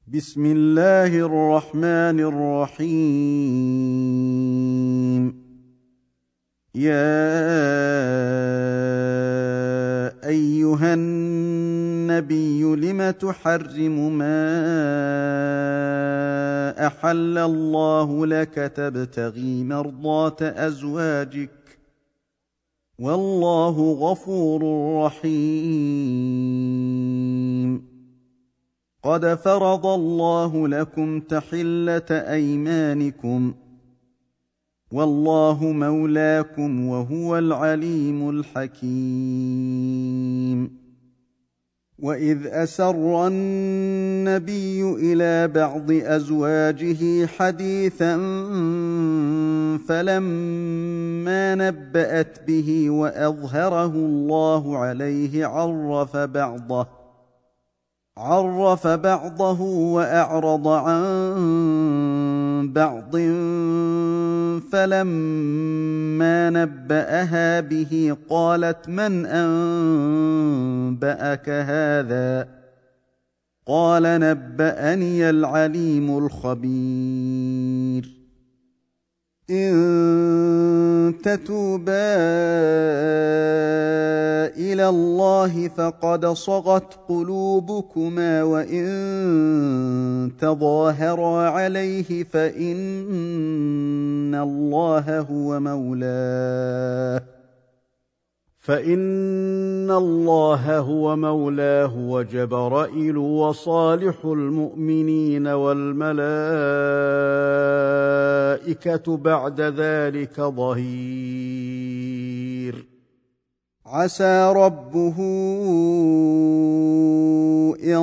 بسم الله الرحمن الرحيم. يا أيها النبي لم تحرم ما أحل الله لك تبتغي مرضات أزواجك والله غفور رحيم. قد فرض الله لكم تحلة أيمانكم والله مولاكم وهو العليم الحكيم. وإذ أسر النبي إلى بعض أزواجه حديثا فلما نبأت به وأظهره الله عليه عرف بعضه وأعرض عن بعض فلما نبأها به قالت من أنبأك هذا؟ قال نبأني العليم الخبير. إن تتوبا إلى الله فقد صغت قلوبكما وإن تظاهرا عليه فإن الله هو مولاه وجبرائيل وصالح المؤمنين والملائكة بعد ذلك ظهير. عسى ربه إن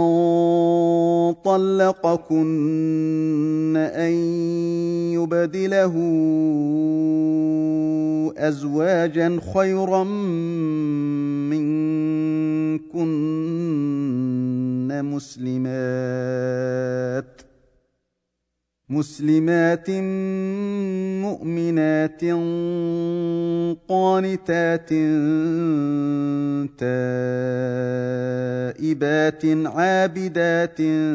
طلقكن أن يبدله أزواجا خيرا منكن مسلمات مؤمنات قانتات تائبات عابدات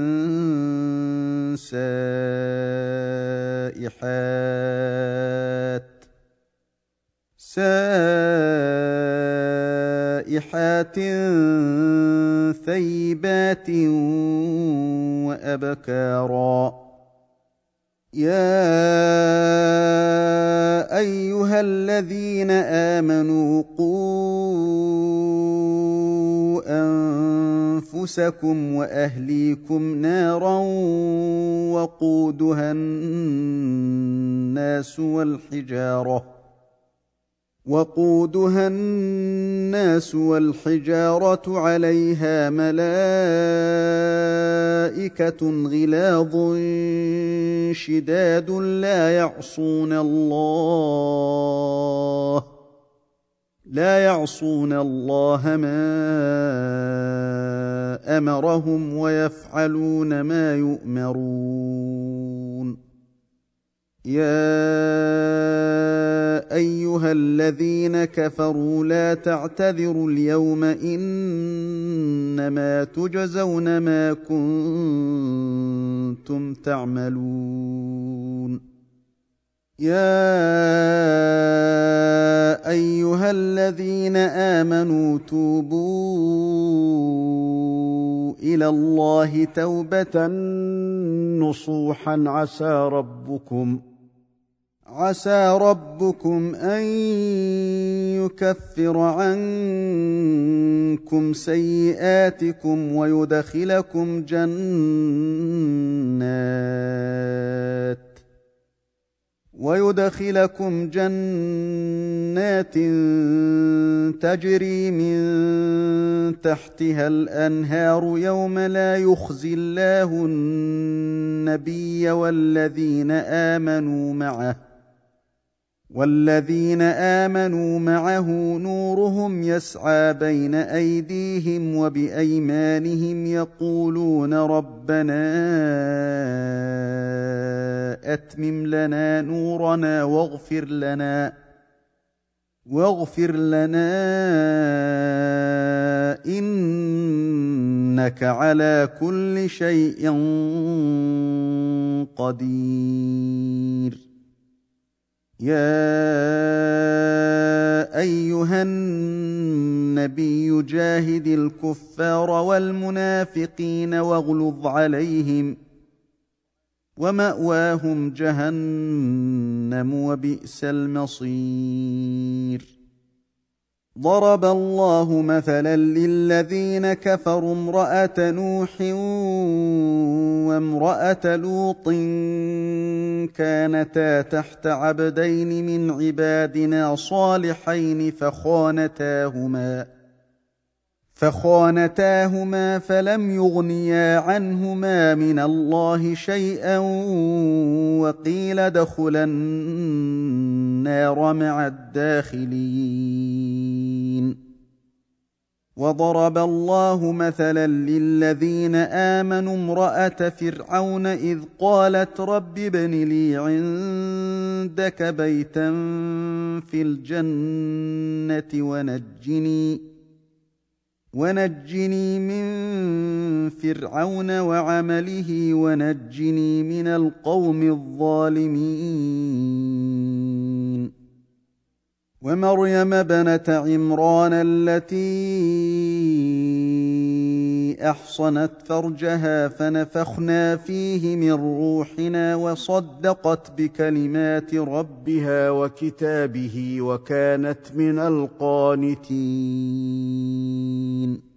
سائحات ثيبات وأبكارا. يا أيها الذين آمنوا قوا أنفسكم وأهليكم نارا وقودها الناس والحجارة عليها ملائكة غلاظ شداد لا يعصون الله ما أمرهم ويفعلون ما يؤمرون. يا أيها الذين كفروا لا تعتذروا اليوم إنما تجزون ما كنتم تعملون. يا أيها الذين آمنوا توبوا إلى الله توبة نصوحا عسى ربكم أن يكفر عنكم سيئاتكم ويدخلكم جنات تجري من تحتها الأنهار يوم لا يخزي الله النبي والذين آمنوا معه نورهم يسعى بين أيديهم وبأيمانهم يقولون ربنا أتمم لنا نورنا واغفر لنا إنك إنك على كل شيء قدير. يا أيها النبي جاهد الكفار والمنافقين واغلظ عليهم ومأواهم جهنم وبئس المصير. ضرب الله مثلا للذين كفروا امرأة نوح وامرأة لوط كانتا تحت عبدين من عبادنا صالحين فخانتاهما فلم يغنيا عنهما من الله شيئا وقيل ادخلا النار مع الداخلين. وضرب الله مثلا للذين آمنوا امرأة فرعون إذ قالت رب ابن لي عندك بيتا في الجنة ونجني من فرعون وعمله ونجني من القوم الظالمين. ومريم ابنة عمران التي أحصنت فرجها فنفخنا فيه من روحنا وصدقت بكلمات ربها وكتابه وكانت من القانتين.